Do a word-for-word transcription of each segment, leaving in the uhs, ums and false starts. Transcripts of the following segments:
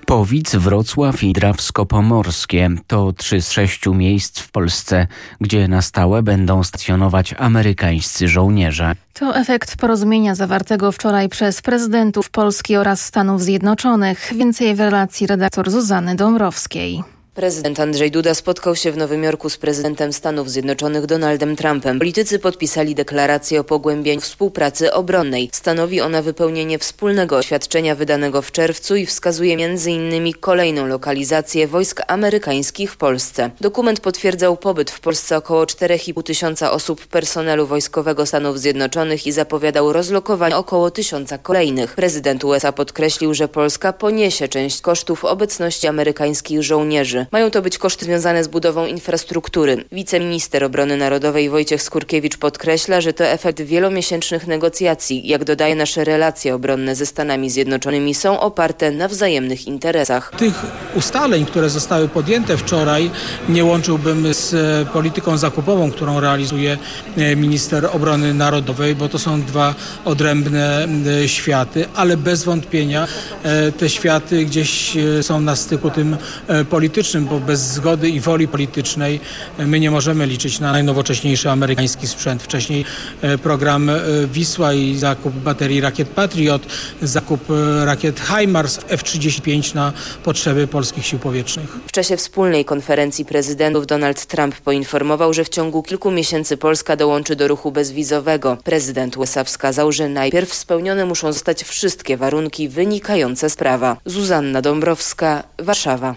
Powic, Wrocław i Drawsko-Pomorskie to trzy z sześciu miejsc w Polsce, gdzie na stałe będą stacjonować amerykańscy żołnierze. To efekt porozumienia zawartego wczoraj przez prezydentów Polski oraz Stanów Zjednoczonych. Więcej w relacji redaktor Zuzanny Dąbrowskiej. Prezydent Andrzej Duda spotkał się w Nowym Jorku z prezydentem Stanów Zjednoczonych Donaldem Trumpem. Politycy podpisali deklarację o pogłębieniu współpracy obronnej. Stanowi ona wypełnienie wspólnego oświadczenia wydanego w czerwcu i wskazuje między innymi kolejną lokalizację wojsk amerykańskich w Polsce. Dokument potwierdzał pobyt w Polsce około czterech i pół tysiąca osób personelu wojskowego Stanów Zjednoczonych i zapowiadał rozlokowanie około tysiąca kolejnych. Prezydent U S A podkreślił, że Polska poniesie część kosztów obecności amerykańskich żołnierzy. Mają to być koszty związane z budową infrastruktury. Wiceminister Obrony Narodowej Wojciech Skurkiewicz podkreśla, że to efekt wielomiesięcznych negocjacji. Jak dodaje, nasze relacje obronne ze Stanami Zjednoczonymi są oparte na wzajemnych interesach. Tych ustaleń, które zostały podjęte wczoraj, nie łączyłbym z polityką zakupową, którą realizuje minister Obrony Narodowej, bo to są dwa odrębne światy, ale bez wątpienia te światy gdzieś są na styku tym politycznym, bo bez zgody i woli politycznej my nie możemy liczyć na najnowocześniejszy amerykański sprzęt. Wcześniej program Wisła i zakup baterii rakiet Patriot, zakup rakiet HIMARS F trzydzieści pięć na potrzeby polskich sił powietrznych. W czasie wspólnej konferencji prezydentów Donald Trump poinformował, że w ciągu kilku miesięcy Polska dołączy do ruchu bezwizowego. Prezydent U S A wskazał, że najpierw spełnione muszą zostać wszystkie warunki wynikające z prawa. Zuzanna Dąbrowska, Warszawa.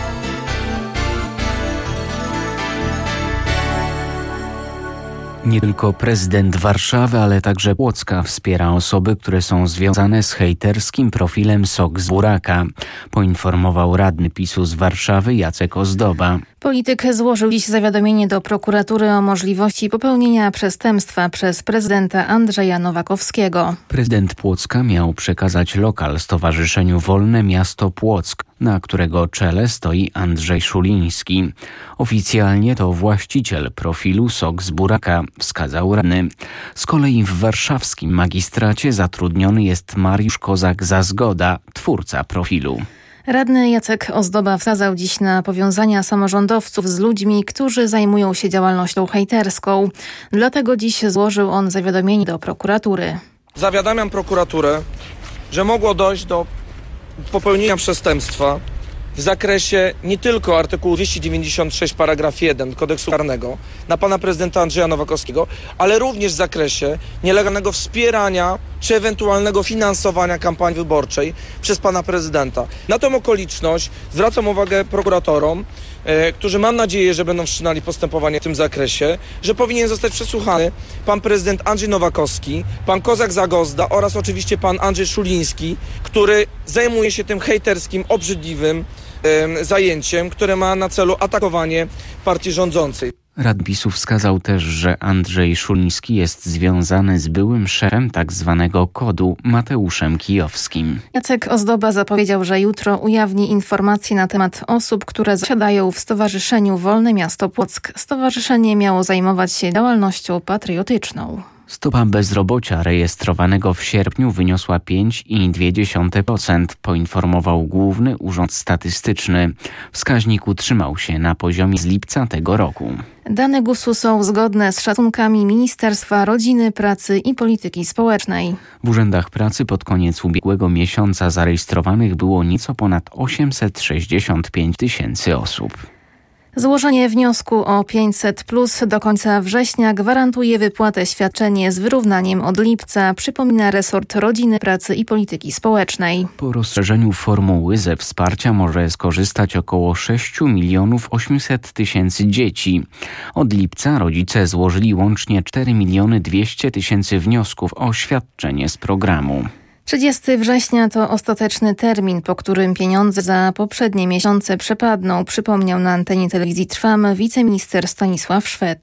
Nie tylko prezydent Warszawy, ale także Płocka wspiera osoby, które są związane z hejterskim profilem Sok z Buraka, poinformował radny PiSu z Warszawy Jacek Ozdoba. Polityk złożył dziś zawiadomienie do prokuratury o możliwości popełnienia przestępstwa przez prezydenta Andrzeja Nowakowskiego. Prezydent Płocka miał przekazać lokal Stowarzyszeniu Wolne Miasto Płock, na którego czele stoi Andrzej Szuliński. Oficjalnie to właściciel profilu Sok z Buraka, wskazał radny. Z kolei w warszawskim magistracie zatrudniony jest Mariusz Kozak-Zazgoda, twórca profilu. Radny Jacek Ozdoba wskazał dziś na powiązania samorządowców z ludźmi, którzy zajmują się działalnością hejterską. Dlatego dziś złożył on zawiadomienie do prokuratury. Zawiadamiam prokuraturę, że mogło dojść do popełnienia przestępstwa w zakresie nie tylko artykułu dwieście dziewięćdziesiąt sześć paragraf jeden kodeksu karnego na pana prezydenta Andrzeja Nowakowskiego, ale również w zakresie nielegalnego wspierania czy ewentualnego finansowania kampanii wyborczej przez pana prezydenta. Na tą okoliczność zwracam uwagę prokuratorom, e, którzy mam nadzieję, że będą wszczynali postępowanie w tym zakresie, że powinien zostać przesłuchany pan prezydent Andrzej Nowakowski, pan Kozak-Zagozda oraz oczywiście pan Andrzej Szuliński, który zajmuje się tym hejterskim, obrzydliwym e, zajęciem, które ma na celu atakowanie partii rządzącej. Radny PiSu wskazał też, że Andrzej Szuliński jest związany z byłym szefem tzw. kodu Mateuszem Kijowskim. Jacek Ozdoba zapowiedział, że jutro ujawni informacje na temat osób, które zasiadają w Stowarzyszeniu Wolne Miasto Płock. Stowarzyszenie miało zajmować się działalnością patriotyczną. Stopa bezrobocia rejestrowanego w sierpniu wyniosła pięć przecinek dwa procent, poinformował Główny Urząd Statystyczny. Wskaźnik utrzymał się na poziomie z lipca tego roku. Dane gusu są zgodne z szacunkami Ministerstwa Rodziny, Pracy i Polityki Społecznej. W urzędach pracy pod koniec ubiegłego miesiąca zarejestrowanych było nieco ponad osiemset sześćdziesiąt pięć tysięcy osób. Złożenie wniosku o pięćset plus do końca września gwarantuje wypłatę świadczenia z wyrównaniem od lipca, przypomina resort Rodziny, Pracy i Polityki Społecznej. Po rozszerzeniu formuły ze wsparcia może skorzystać około sześć milionów osiemset tysięcy dzieci. Od lipca rodzice złożyli łącznie cztery miliony dwieście tysięcy wniosków o świadczenie z programu. trzydziestego września to ostateczny termin, po którym pieniądze za poprzednie miesiące przepadną, przypomniał na antenie telewizji Trwam wiceminister Stanisław Szwed.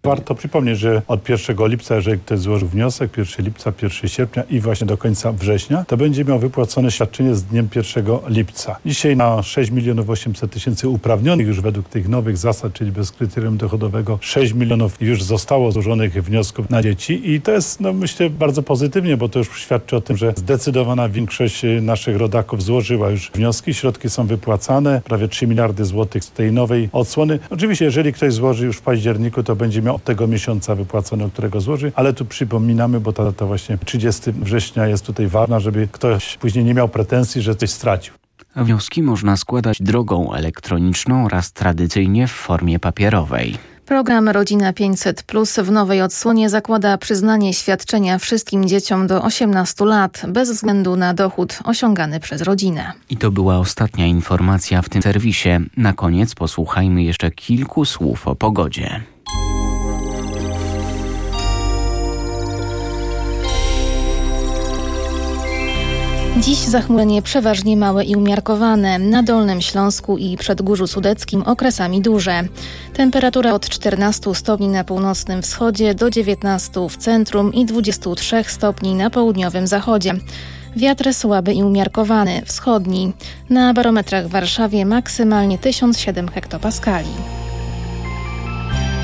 Warto przypomnieć, że od pierwszego lipca, jeżeli ktoś złożył wniosek, pierwszego lipca, pierwszego sierpnia i właśnie do końca września, to będzie miał wypłacone świadczenie z dniem pierwszego lipca. Dzisiaj na sześć milionów osiemset tysięcy uprawnionych już według tych nowych zasad, czyli bez kryterium dochodowego, sześć milionów już zostało złożonych wniosków na dzieci i to jest, no myślę, bardzo pozytywnie, bo to już świadczy o tym, że zdecydowana większość naszych rodaków złożyła już wnioski, środki są wypłacane, prawie trzy miliardy złotych z tej nowej odsłony. Oczywiście, jeżeli ktoś złoży już w październiku, to będzie miał od tego miesiąca wypłacone, od którego złoży, ale tu przypominamy, bo ta data właśnie trzydziestego września jest tutaj ważna, żeby ktoś później nie miał pretensji, że coś stracił. Wnioski można składać drogą elektroniczną oraz tradycyjnie w formie papierowej. Program Rodzina pięćset plus w nowej odsłonie zakłada przyznanie świadczenia wszystkim dzieciom do osiemnastu lat, bez względu na dochód osiągany przez rodzinę. I to była ostatnia informacja w tym serwisie. Na koniec posłuchajmy jeszcze kilku słów o pogodzie. Dziś zachmurzenie przeważnie małe i umiarkowane. Na Dolnym Śląsku i Przedgórzu Sudeckim okresami duże. Temperatura od czternastu stopni na północnym wschodzie do dziewiętnastu w centrum i dwudziestu trzech stopni na południowym zachodzie. Wiatr słaby i umiarkowany, wschodni. Na barometrach w Warszawie maksymalnie tysiąc siedem hektopaskali.